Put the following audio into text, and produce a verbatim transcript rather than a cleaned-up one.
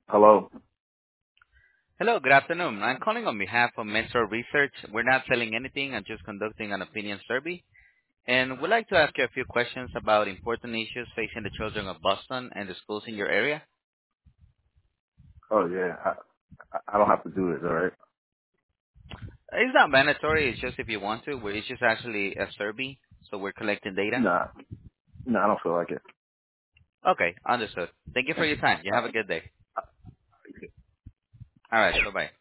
Hello. Hello, good afternoon. I'm calling on behalf of Mentor Research. We're not selling anything. I'm just conducting an opinion survey. And we'd like to ask you a few questions about important issues facing the children of Boston and the schools in your area. Oh yeah, I I I don't have to do it, all right? It's not mandatory. It's just if you want to. We're- It's just actually a survey, so we're collecting data. Nah, nah, I don't feel like it. Okay, understood. Thank you for your time. You have a Uh, good day. All right, bye-bye.